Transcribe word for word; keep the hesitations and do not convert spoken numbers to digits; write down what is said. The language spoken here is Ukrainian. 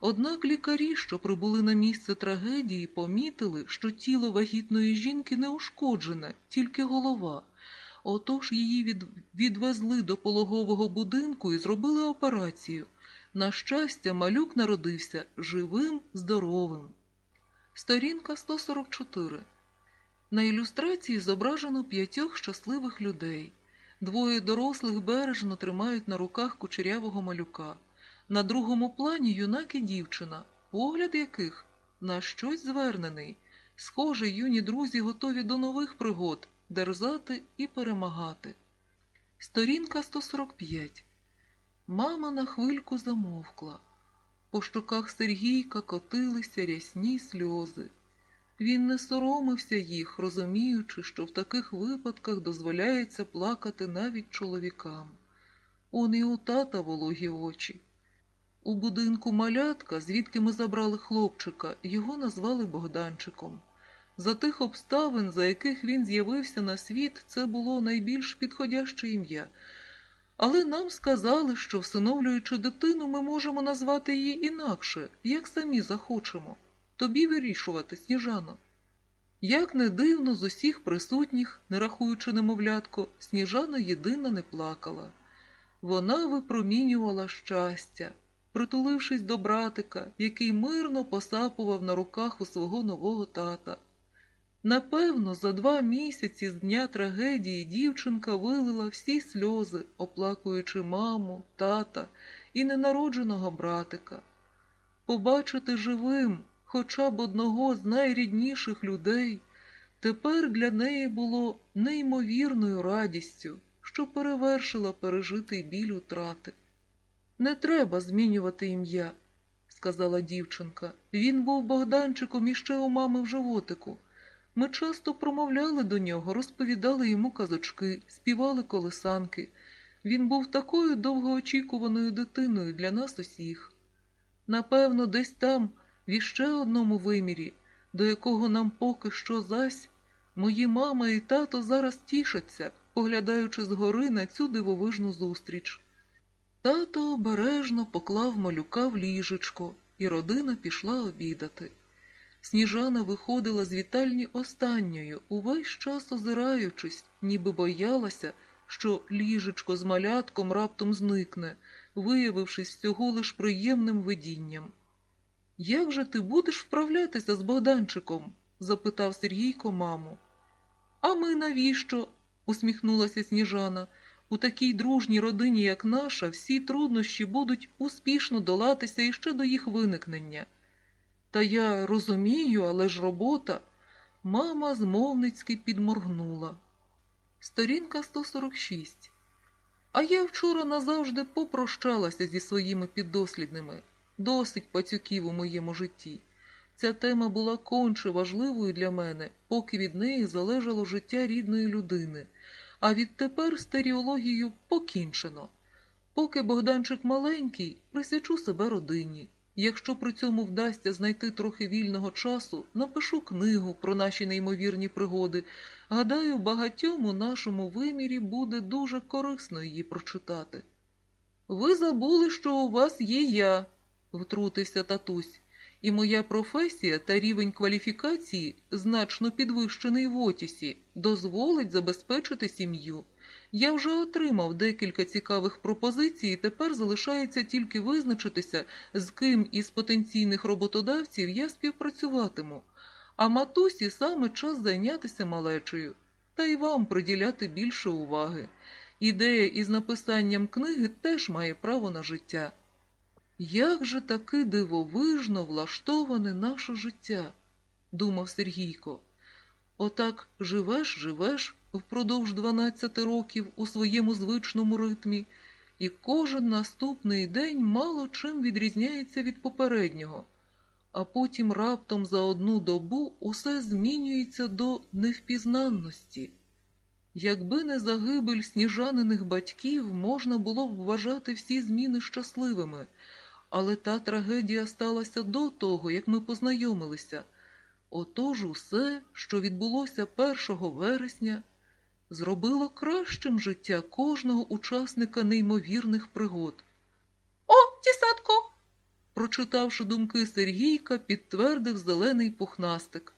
Однак лікарі, що прибули на місце трагедії, помітили, що тіло вагітної жінки не ушкоджене, тільки голова. Отож її від... відвезли до пологового будинку і зробили операцію. На щастя, малюк народився живим, здоровим. Сторінка сто сорок чотири. На ілюстрації зображено п'ятьох щасливих людей. Двоє дорослих бережно тримають на руках кучерявого малюка. На другому плані юнак і дівчина, погляд яких на щось звернений. Схоже, юні друзі готові до нових пригод, дерзати і перемагати. Сторінка сто сорок п'ять. Мама на хвильку замовкла. По щоках Сергійка котилися рясні сльози. Він не соромився їх, розуміючи, що в таких випадках дозволяється плакати навіть чоловікам. Он і у тата вологі очі. У будинку малятка, звідки ми забрали хлопчика, його назвали Богданчиком. За тих обставин, за яких він з'явився на світ, це було найбільш підходяще ім'я. Але нам сказали, що, всиновлюючи дитину, ми можемо назвати її інакше, як самі захочемо. Тобі вирішувати, Сніжано. Як не дивно, з усіх присутніх, не рахуючи немовлятко, Сніжана єдина не плакала. Вона випромінювала щастя, притулившись до братика, який мирно посапував на руках у свого нового тата. Напевно, за два місяці з дня трагедії дівчинка вилила всі сльози, оплакуючи маму, тата і ненародженого братика. Побачити живим хоча б одного з найрідніших людей тепер для неї було неймовірною радістю, що перевершила пережитий біль утрати. «Не треба змінювати ім'я», – сказала дівчинка. «Він був Богданчиком іще у мами в животику. Ми часто промовляли до нього, розповідали йому казочки, співали колисанки. Він був такою довгоочікуваною дитиною для нас усіх. Напевно, десь там, в іще одному вимірі, до якого нам поки що зась, мої мама і тато зараз тішаться, поглядаючи згори на цю дивовижну зустріч». Тато обережно поклав малюка в ліжечко, і родина пішла обідати. Сніжана виходила з вітальні останньою, увесь час озираючись, ніби боялася, що ліжечко з малятком раптом зникне, виявившись всього лиш приємним видінням. «Як же ти будеш вправлятися з Богданчиком?» – запитав Сергійко маму. «А ми навіщо?» – усміхнулася Сніжана. «У такій дружній родині, як наша, всі труднощі будуть успішно долатися іще до їх виникнення». «Та я розумію, але ж робота...» Мама змовницьки підморгнула. Сторінка сто сорок шість. «А я вчора назавжди попрощалася зі своїми піддослідними. Досить пацюків у моєму житті. Ця тема була конче важливою для мене, поки від неї залежало життя рідної людини. А відтепер стеріологію покінчено. Поки Богданчик маленький, присвячу себе родині. Якщо при цьому вдасться знайти трохи вільного часу, напишу книгу про наші неймовірні пригоди. Гадаю, багатьом у нашому вимірі буде дуже корисно її прочитати». «Ви забули, що у вас є я», – втрутився татусь. «І моя професія та рівень кваліфікації, значно підвищений в Отісі, дозволить забезпечити сім'ю. Я вже отримав декілька цікавих пропозицій, і тепер залишається тільки визначитися, з ким із потенційних роботодавців я співпрацюватиму. А матусі саме час зайнятися малечею, та й вам приділяти більше уваги. Ідея із написанням книги теж має право на життя». «Як же таки дивовижно влаштоване наше життя», – думав Сергійко. «Отак живеш-живеш впродовж дванадцяти років у своєму звичному ритмі, і кожен наступний день мало чим відрізняється від попереднього. А потім раптом за одну добу усе змінюється до невпізнанності. Якби не загибель Сніжаниних батьків, можна було б вважати всі зміни щасливими. Але та трагедія сталася до того, як ми познайомилися. Отож усе, що відбулося першого вересня, зробило кращим життя кожного учасника неймовірних пригод». «О, тісатко!» Прочитавши думки Сергійка, підтвердив зелений пухнастик.